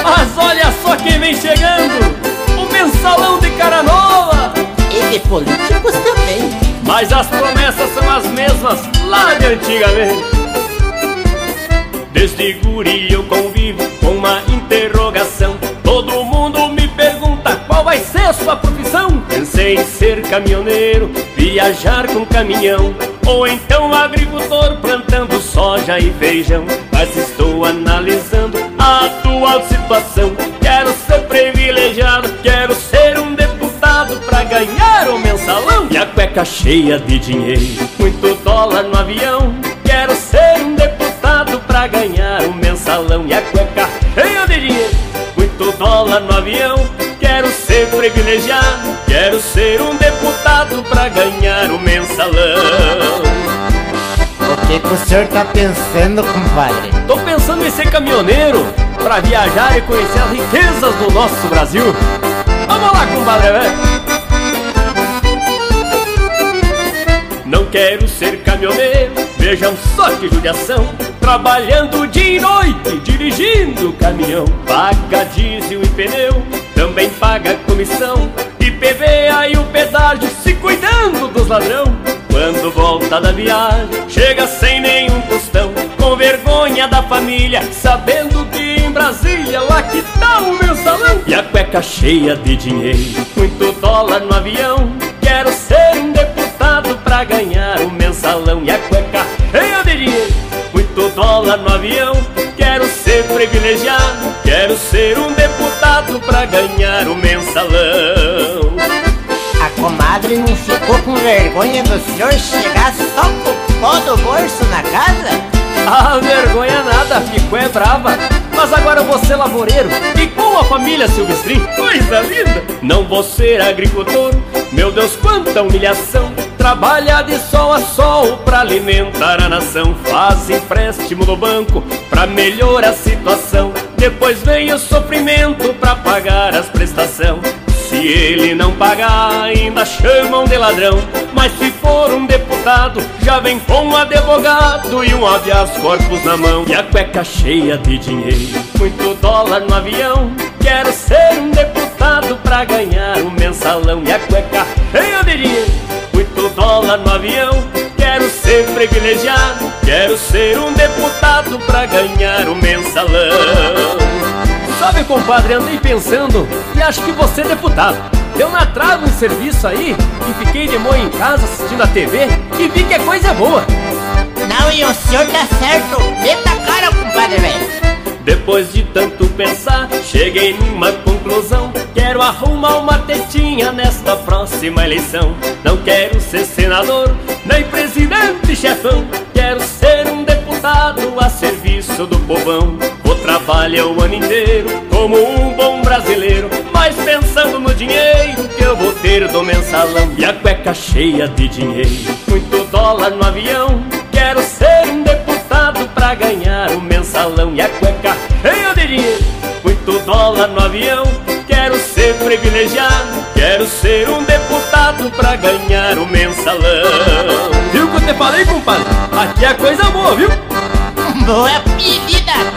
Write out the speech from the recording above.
Mas olha só quem vem chegando, o mensalão de cara nova. E de políticos também. Mas as promessas são as mesmas lá de antigamente. Desde guri eu convivo com uma interrogação. Todo mundo me pergunta qual vai ser sua profissão. Pensei em ser caminhoneiro, viajar com caminhão, ou então agricultor plantando soja e feijão. Mas estou analisando a atual situação. Quero ser privilegiado, quero ser um deputado pra ganhar um mensalão e a cueca cheia de dinheiro, muito dólar no avião. Quero ser um deputado pra ganhar um mensalão e a cueca cheia de dinheiro, muito dólar no avião. Quero ser privilegiado, quero ser um deputado pra ganhar um mensalão. O que o senhor tá pensando, compadre? Tô pensando em ser caminhoneiro pra viajar e conhecer as riquezas do nosso Brasil. Vamos lá, compadre, velho. Não quero ser caminhoneiro, vejam só que judiação. Trabalhando dia e noite, dirigindo caminhão. Paga diesel e pneu, também paga comissão. IPVA e o pedágio, se cuidando dos ladrão. Quando volta da viagem, chega sem nenhum tostão, com vergonha da família, sabendo que em Brasília lá que tá o mensalão e a cueca cheia de dinheiro, muito dólar no avião. Quero ser um deputado pra ganhar um mensalão e a cueca cheia de dinheiro, muito dólar no avião. Quero ser privilegiado, quero ser um deputado pra ganhar um mensalão. A comadre não ficou com vergonha do senhor chegar só com o pó do bolso na casa? Ah, vergonha nada, ficou é brava. Mas agora eu vou ser lavoureiro e com a família Silvestrin, coisa linda. Não vou ser agricultor, meu Deus, quanta humilhação. Trabalha de sol a sol pra alimentar a nação. Faz empréstimo no banco pra melhorar a situação. Depois vem o sofrimento pra pagar as prestações. Se ele não pagar, ainda chamam de ladrão. Mas se for um deputado, já vem com um advogado e um habeas corpus na mão e a cueca cheia de dinheiro, muito dólar no avião. Quero ser um deputado pra ganhar um mensalão e a cueca cheia de dinheiro, muito dólar no avião. Quero ser privilegiado, quero ser um deputado pra ganhar um mensalão. Sabe, compadre, andei pensando e acho que você é deputado. Eu na trago um serviço aí e fiquei de boa em casa assistindo a TV e vi que a coisa é boa. Não, e o senhor tá certo. Meta a cara, compadre, velho. Depois de tanto pensar, cheguei numa conclusão. Quero arrumar uma tetinha nesta próxima eleição. Não quero ser senador, nem presidente chefão. Quero ser um deputado a serviço do povão. Vou trabalhar o ano inteiro como um bom brasileiro, mas pensando no dinheiro que eu vou ter do mensalão e a cueca cheia de dinheiro, muito dólar no avião. Quero ser um deputado pra ganhar um mensalão e a cueca cheia de dinheiro, muito dólar no avião. Quero ser privilegiado, quero ser um deputado pra ganhar um mensalão. Viu o que eu te falei, compadre? Aqui é coisa boa, viu? Boa pedida.